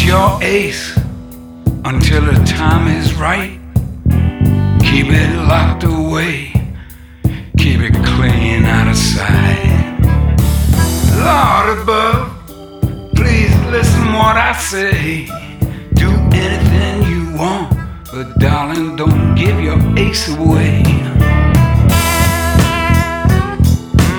your ace until the time is right. Keep it locked away, keep it clean out of sight. Lord above, please listen what I say. Do anything you want, but darling, don't give your ace away.